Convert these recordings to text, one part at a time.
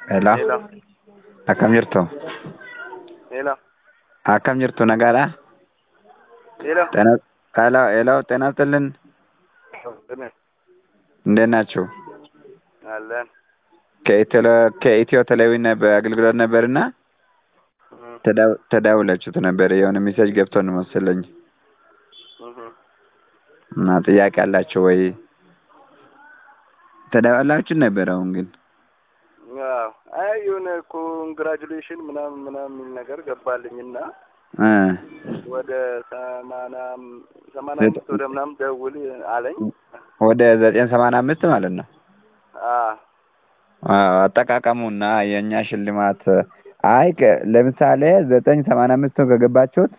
Hello. Hello. Akkam jirtu? Hello. Akkam jirtu nagaadha? Hello. ሄሎ ጤና ይስጥልን። እንዴት ናችሁ? አለን። ከኢትዮ ቴሌቪዥን ነበር አገልግሎት ነበርና ተደውላችሁት ነበር። የሆነ ሜሴጅ ገብቶ ነው መሰለኝ እና ጥያቄ አላችሁ ወይ? ተደውላችሁ ነበር። አሁን ግን አዎ፣ አይ የሆነ ኮንግራጁሌሽን ምናምን የሚል ነገር ገባልኝና ወደ 85 ወደ ምናምን ደውል አለኝ። ወደ 985 ማለት ነው። አጠቃቀሙና የኛ ሽልማት አይ ለምሳሌ 985 ከገባችሁት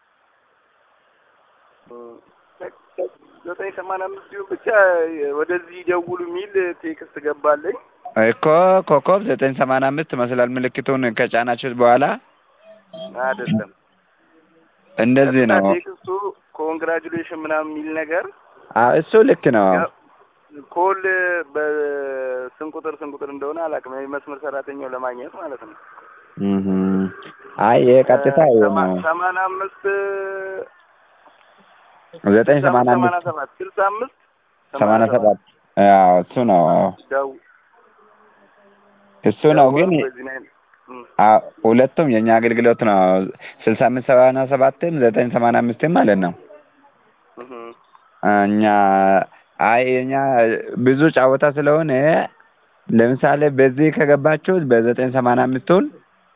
985 ይሁን ብቻ ወደዚህ ደውሉ የሚል ቴክስት ገባልኝ እኮ ኮከብ 985 መስላል ምልክቱን ከጫናችሁት በኋላ አይደለም። እንደዚህ ነው ቴክስቱ ኮንግራጁሌሽን ምናምን የሚል ነገር እሱ ልክ ነው። ኮል በስንት ቁጥር እንደሆነ አላውቅም። የመስመር ሰራተኛው ለማግኘት ማለት ነው። አይ የቀጥታ ነው 85 985 65 87 እሱ ነው ግን ሁለቱም የኛ አገልግሎት ነው። 65 77 985 ማለት ነው። የኛ ብዙ ጫወታ ስለሆነ ለምሳሌ በዚህ ከገባችሁ በ985ቱን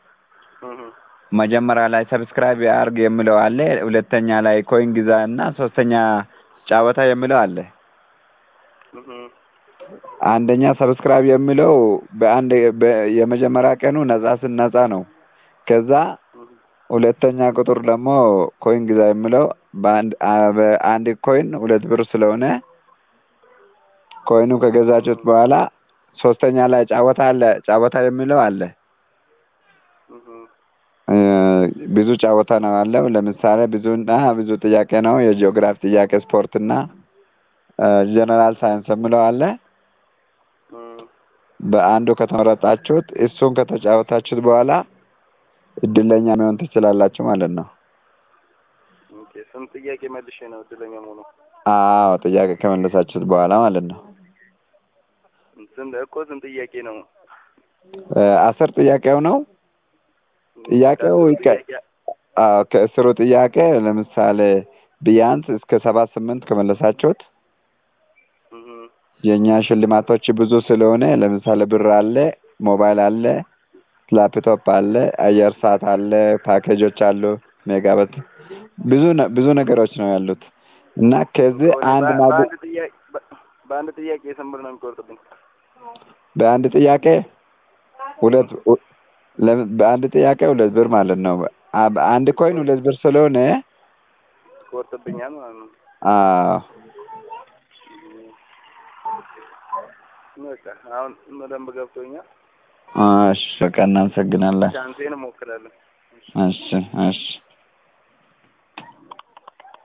መጀመሪያ ላይ ሰብስክራይብ ያርግ የሚለው አለ። ሁለተኛ ላይ ኮይን ግዛ እና ሶስተኛ ጫወታ የሚለው አለ። አንደኛ ሰብስክራይብ የሚለው የመጀመሪያ ቀኑ ነፃ ነው። ከዛ ሁለተኛ ቁጥር ደግሞ ኮይን ግዛ የሚለው በአንድ ኮይን 2 ብር ስለሆነ ኮይኑ ከገዛችሁት በኋላ ሶስተኛ ላይ ጫወታ የሚለው አለ። ብዙ ጫወታ ነው ያለው። ለምሳሌ ብዙ ጥያቄ ነው። የጂኦግራፊ ጥያቄ፣ ስፖርትና ጀነራል ሳይንስ የሚለው አለ። በአንዱ ከተመረጣችሁት እሱን ከተጫወታችሁት በኋላ እድለኛ መሆን ትችላላችሁ ማለት ነው። ኦኬ፣ ስንት ጥያቄ መልሼ ነው እድለኛ መሆኑ? አዎ፣ ጥያቄ ከመለሳችሁት በኋላ ማለት ነው። ስንት ጥያቄ ነው? 10 ጥያቄው ነው። ጥያቄው ከእስሩ ጥያቄ ለምሳሌ ቢያንስ እስከ 7-8 ከመለሳችሁት የኛ ሽልማቶች ብዙ ስለሆነ ለምሳሌ ብር አለ፣ ሞባይል አለ፣ ላፕቶፕ አለ፣ አየር ሰዓት አለ፣ ፓኬጆች አሉ፣ ሜጋባይት ብዙ ነገሮች ነው ያሉት እና ከዚህ በአንድ ጥያቄ ስንት ብር ነው የሚቆርጥብኝ? በአንድ ጥያቄ 2 ብር ማለት ነው። አንድ ኮይን 2 ብር ስለሆነ ቆርጥብኛል ማለት ነው። በቃ አሁን በደንብ ገብቶኛል። እሺ፣ በቃ እናመሰግናለን። ቻንሴን እሞክራለሁ። እሺ።